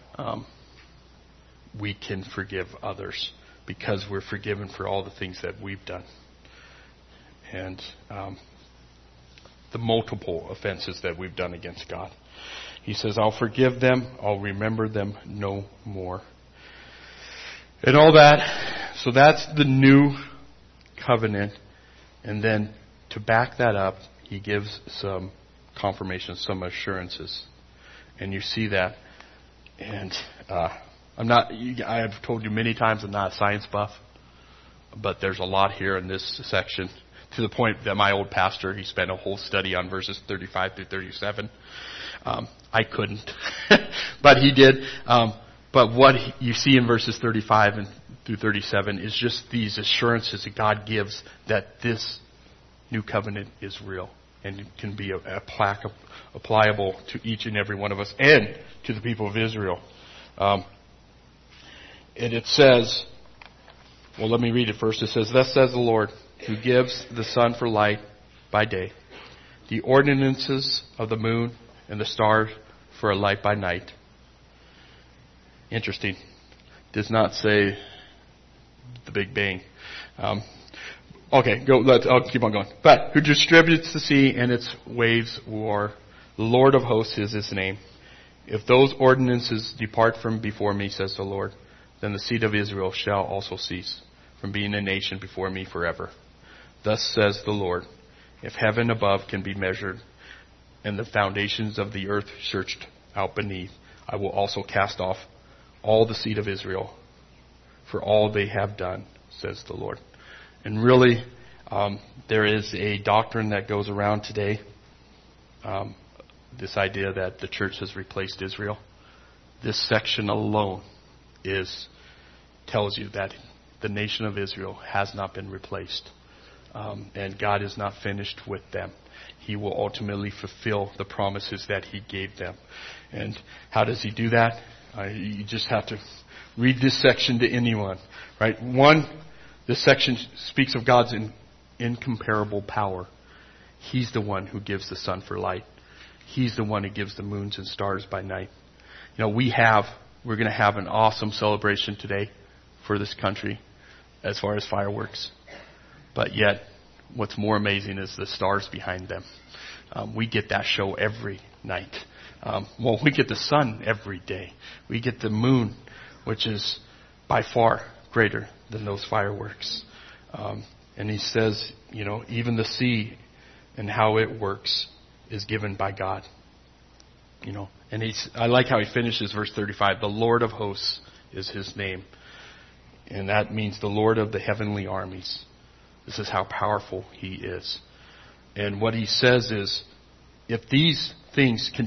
[SPEAKER 1] we can forgive others because we're forgiven for all the things that we've done. And the multiple offenses that we've done against God. He says, I'll forgive them. I'll remember them no more. And all that. So that's the new covenant. And then to back that up, He gives some confirmation, some assurances. And you see that. And I've told you many times I'm not a science buff. But there's a lot here in this section. To the point that my old pastor, he spent a whole study on verses 35 through 37. I couldn't. But he did. But what you see in verses 35 and through 37 is just these assurances that God gives that this new covenant is real and it can be applicable to each and every one of us and to the people of Israel. And it says, well, let me read it first. It says, thus says the Lord, who gives the sun for light by day, the ordinances of the moon and the stars for a light by night. Interesting. Does not say the Big Bang. Okay, I'll keep on going. But who distributes the sea and its waves war. The Lord of hosts is His name. If those ordinances depart from before me, says the Lord, then the seed of Israel shall also cease from being a nation before me forever. Thus says the Lord, if heaven above can be measured and the foundations of the earth searched out beneath, I will also cast off all the seed of Israel for all they have done, says the Lord. And really, there is a doctrine that goes around today, this idea that the church has replaced Israel. This section alone tells you that the nation of Israel has not been replaced. And God is not finished with them. He will ultimately fulfill the promises that He gave them. And how does He do that? You just have to read this section to anyone. Right? One, this section speaks of God's incomparable power. He's the one who gives the sun for light. He's the one who gives the moons and stars by night. You know, we're going to have an awesome celebration today for this country as far as fireworks. But yet, what's more amazing is the stars behind them. We get that show every night. We get the sun every day. We get the moon, which is by far greater than those fireworks. And he says, you know, even the sea and how it works is given by God. You know, and I like how he finishes verse 35. The Lord of hosts is His name. And that means the Lord of the heavenly armies. This is how powerful He is. And what he says is, if these things can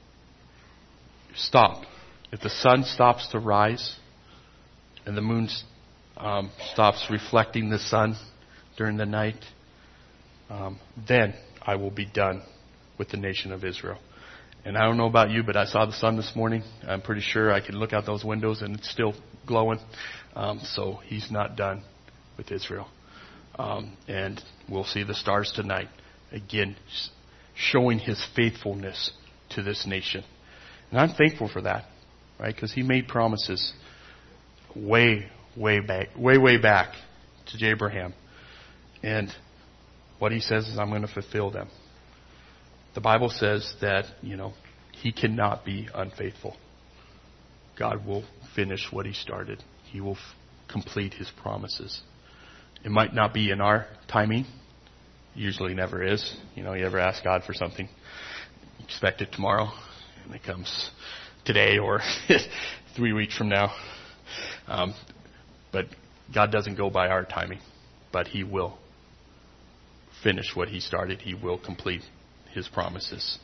[SPEAKER 1] stop, if the sun stops to rise and the moon stops reflecting the sun during the night, then I will be done with the nation of Israel. And I don't know about you, but I saw the sun this morning. I'm pretty sure I can look out those windows and it's still glowing. So He's not done with Israel. And we'll see the stars tonight, again, showing His faithfulness to this nation. And I'm thankful for that, right? Because He made promises way back to Abraham. And what He says is, I'm going to fulfill them. The Bible says that, you know, He cannot be unfaithful. God will finish what He started. He will complete His promises. It might not be in our timing. Usually never is. You know, you ever ask God for something, expect it tomorrow, and it comes today or 3 weeks from now. But God doesn't go by our timing. But He will finish what He started. He will complete His promises.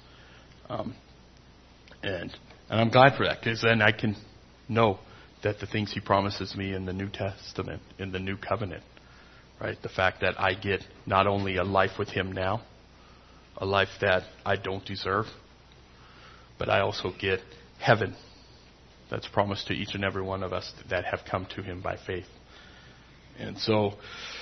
[SPEAKER 1] And I'm glad for that, because then I can know that the things He promises me in the New Testament, in the New Covenant, right? The fact that I get not only a life with Him now, a life that I don't deserve, but I also get heaven that's promised to each and every one of us that have come to Him by faith. And so,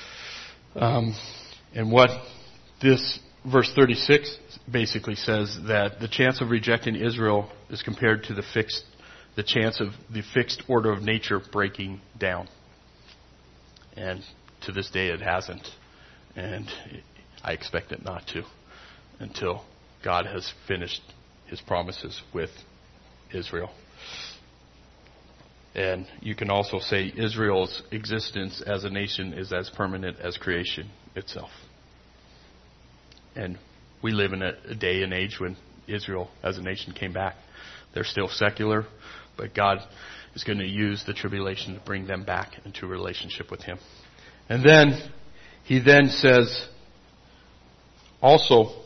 [SPEAKER 1] and what this verse 36 basically says, that the chance of rejecting Israel is compared to the chance of the fixed order of nature breaking down. And to this day it hasn't. And I expect it not to, until God has finished His promises with Israel. And you can also say Israel's existence as a nation is as permanent as creation itself. And we live in a day and age when Israel as a nation came back. They're still secular, but God is going to use the tribulation to bring them back into a relationship with Him. And then He then says, also,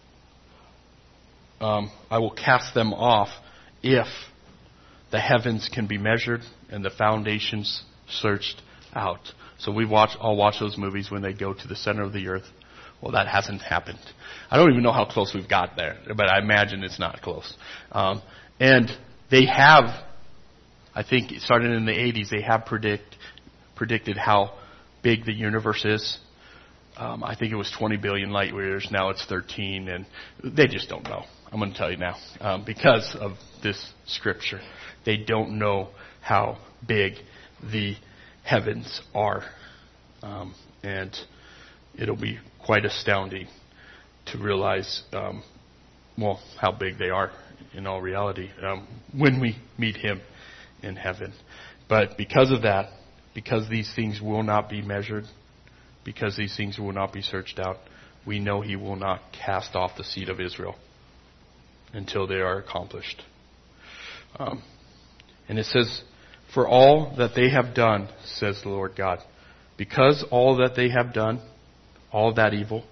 [SPEAKER 1] I will cast them off if the heavens can be measured and the foundations searched out. So I'll watch those movies when they go to the center of the earth. Well, that hasn't happened. I don't even know how close we've got there, but I imagine it's not close. And they have, I think, starting in the 80s, they have predicted how big the universe is. I think it was 20 billion light years. Now it's 13, and they just don't know. I'm going to tell you now, because of this scripture. They don't know how big the heavens are. And it'll be quite astounding to realize, how big they are in all reality when we meet Him in heaven. But because of that, because these things will not be measured, because these things will not be searched out, we know He will not cast off the seed of Israel until they are accomplished. And it says, for all that they have done, says the Lord God. Because all that they have done, all of that evil,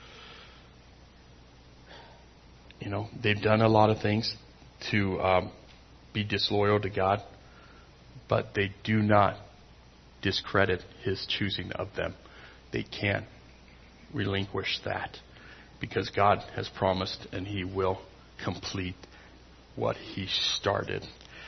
[SPEAKER 1] they've done a lot of things to be disloyal to God, but they do not discredit His choosing of them. They can't relinquish that because God has promised and He will complete what He started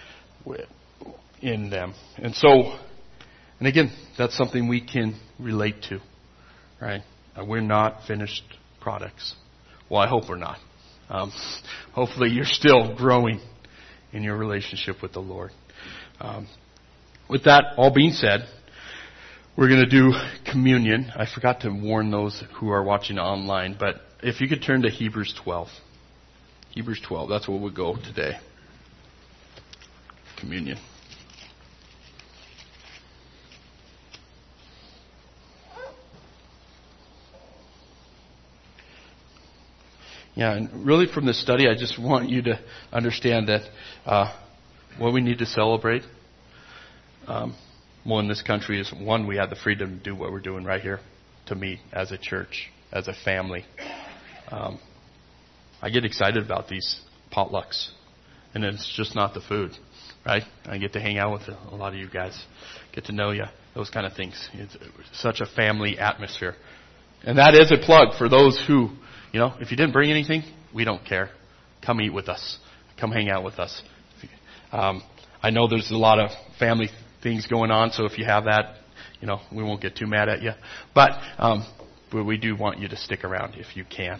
[SPEAKER 1] in them. And again, that's something we can relate to, right? We're not finished products. Well, I hope we're not. Hopefully you're still growing in your relationship with the Lord. With that all being said, we're going to do communion. I forgot to warn those who are watching online, but if you could turn to Hebrews 12. Hebrews 12, that's where we'll go today. Communion. Yeah, and really from this study, I just want you to understand that what we need to celebrate, in this country is, one, we have the freedom to do what we're doing right here, to meet as a church, as a family. I get excited about these potlucks, and it's just not the food, right? I get to hang out with a lot of you guys, get to know you, those kind of things. It's such a family atmosphere. And that is a plug for those who, if you didn't bring anything, we don't care. Come eat with us. Come hang out with us. I know there's a lot of family things going on, so if you have that, we won't get too mad at you. But we do want you to stick around if you can.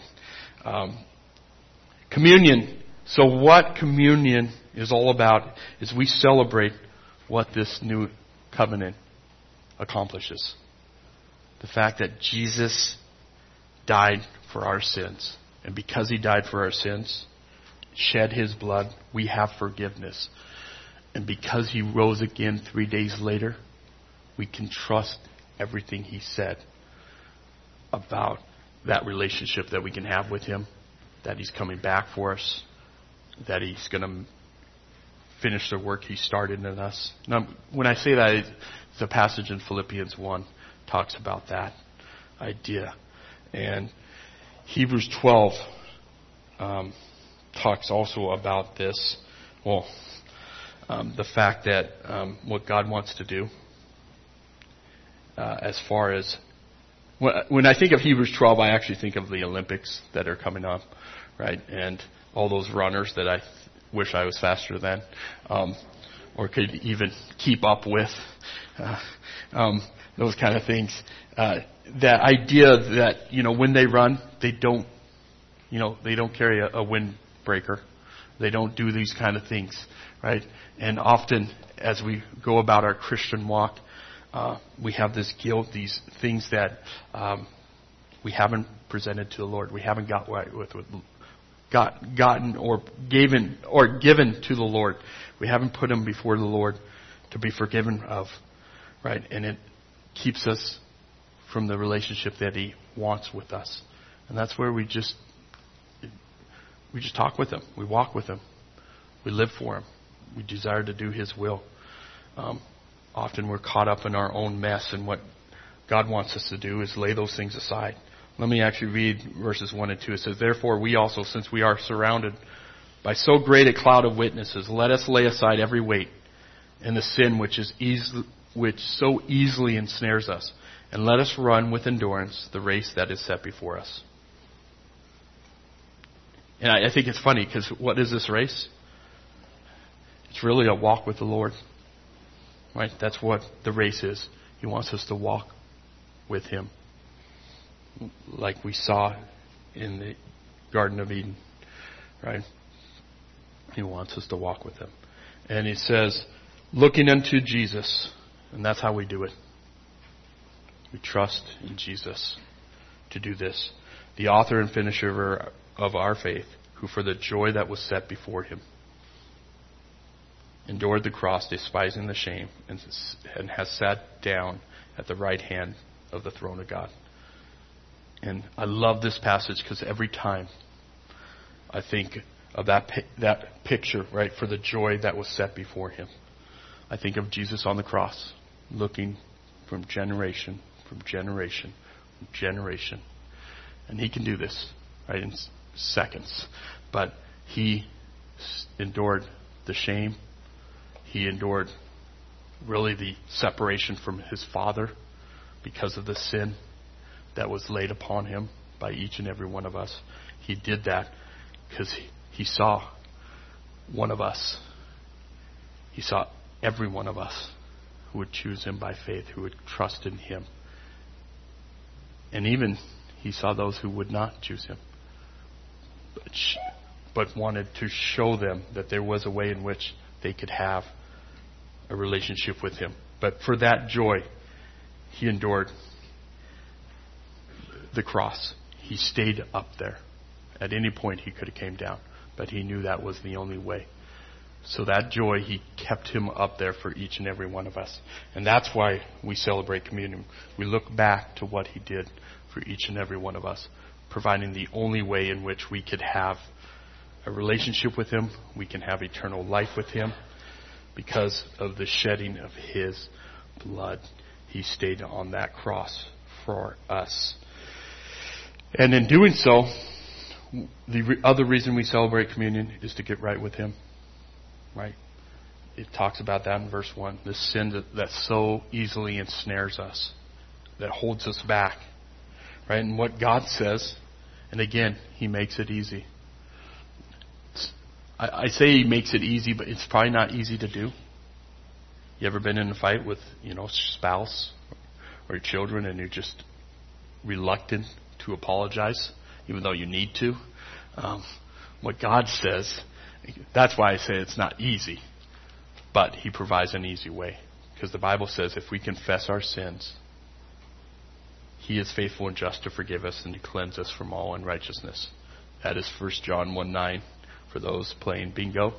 [SPEAKER 1] Communion. So what communion is all about is we celebrate what this new covenant accomplishes. The fact that Jesus died for our sins. And because He died for our sins, shed His blood, we have forgiveness. And because He rose again 3 days later, we can trust everything He said about that relationship that we can have with Him, that He's coming back for us, that He's going to finish the work He started in us. Now, when I say that, it's a passage in Philippians 1 talks about that idea. And Hebrews 12 talks also about this. The fact that what God wants to do as far as... When I think of Hebrews 12, I actually think of the Olympics that are coming up, right? And all those runners that I wish I was faster than, or could even keep up with, those kind of things. That idea that, when they run, they don't carry a windbreaker. They don't do these kind of things, right? And often, as we go about our Christian walk, we have this guilt, these things that we haven't presented to the Lord. We haven't gotten or given to the Lord. We haven't put them before the Lord to be forgiven of, right? And it keeps us from the relationship that He wants with us. And that's where we just talk with Him. We walk with Him. We live for Him. We desire to do His will. Often we're caught up in our own mess, and what God wants us to do is lay those things aside. Let me actually read verses 1 and 2. It says, "Therefore we also, since we are surrounded by so great a cloud of witnesses, let us lay aside every weight and the sin which so easily ensnares us, and let us run with endurance the race that is set before us." And I think it's funny, because what is this race? It's really a walk with the Lord. Right? That's what the race is. He wants us to walk with Him. Like we saw in the Garden of Eden. Right? He wants us to walk with Him. And He says, looking unto Jesus. And that's how we do it. We trust in Jesus to do this. The author and finisher of our faith, who for the joy that was set before Him endured the cross, despising the shame, and has sat down at the right hand of the throne of God. And I love this passage, because every time I think of that picture, right, for the joy that was set before Him. I think of Jesus on the cross, looking from generation, from generation, from generation. And he can do this, right, in seconds. But he endured the shame. He endured really the separation from his Father because of the sin that was laid upon him by each and every one of us. He did that because he saw one of us. He saw every one of us who would choose him by faith, who would trust in him. And even he saw those who would not choose him, but wanted to show them that there was a way in which they could have a relationship with him. But for that joy, he endured the cross. He stayed up there. At any point he could have came down, but he knew that was the only way. So that joy, he kept him up there for each and every one of us. And that's why we celebrate communion. We look back to what he did for each and every one of us, providing the only way in which we could have a relationship with him, we can have eternal life with him, because of the shedding of his blood. He stayed on that cross for us. And in doing so, the other reason we celebrate communion is to get right with him. Right? It talks about that in verse 1. This sin that so easily ensnares us, that holds us back. Right? And what God says, and again, he makes it easy. I say he makes it easy, but it's probably not easy to do. You ever been in a fight with, spouse or your children, and you're just reluctant to apologize, even though you need to? What God says, that's why I say it's not easy, but he provides an easy way. Because the Bible says if we confess our sins, he is faithful and just to forgive us and to cleanse us from all unrighteousness. That is 1 John 1:9 for those playing bingo.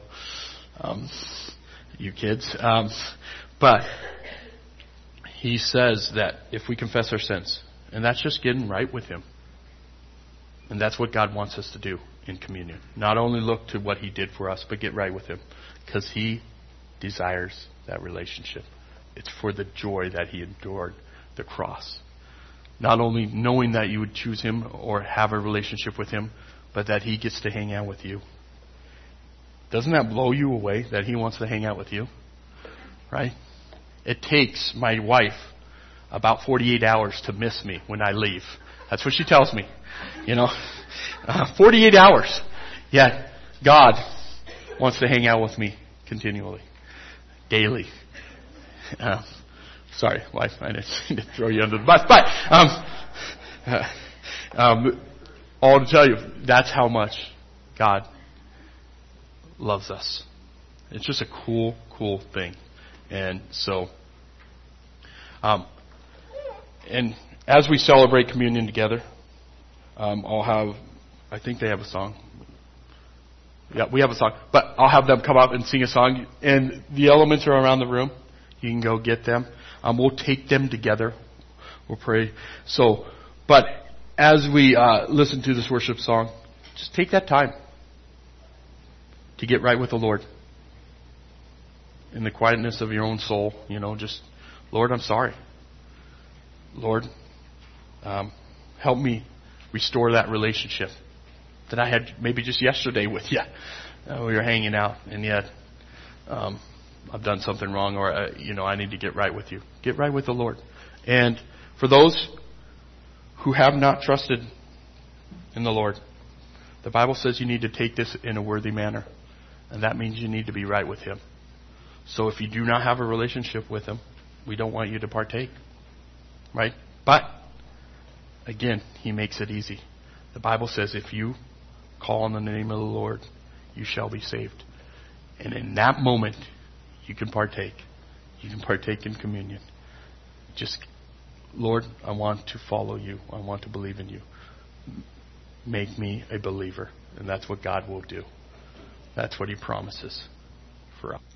[SPEAKER 1] You kids. But he says that if we confess our sins, and that's just getting right with him. And that's what God wants us to do in communion. Not only look to what he did for us, but get right with him. Because he desires that relationship. It's for the joy that he endured the cross. Not only knowing that you would choose him or have a relationship with him, but that he gets to hang out with you. Doesn't that blow you away that he wants to hang out with you? Right? It takes my wife about 48 hours to miss me when I leave. That's what she tells me. 48 hours. Yet God wants to hang out with me continually, daily. Sorry, wife, I didn't mean to throw you under the bus, but all to tell you, that's how much God loves us. It's just a cool thing. And so, and as we celebrate communion together, I think they have a song. Yeah, we have a song. But I'll have them come up and sing a song. And the elements are around the room. You can go get them. We'll take them together. We'll pray. So, but as we listen to this worship song, just take that time to get right with the Lord. In the quietness of your own soul, just, Lord, I'm sorry. Lord, help me restore that relationship that I had maybe just yesterday with you. We were hanging out, and yet I've done something wrong, or I need to get right with you. Get right with the Lord. And for those who have not trusted in the Lord, the Bible says you need to take this in a worthy manner, and that means you need to be right with him. So if you do not have a relationship with him, we don't want you to partake. Right? But, again, he makes it easy. The Bible says if you call on the name of the Lord, you shall be saved. And in that moment, you can partake. You can partake in communion. Just, Lord, I want to follow you. I want to believe in you. Make me a believer. And that's what God will do. That's what he promises for us.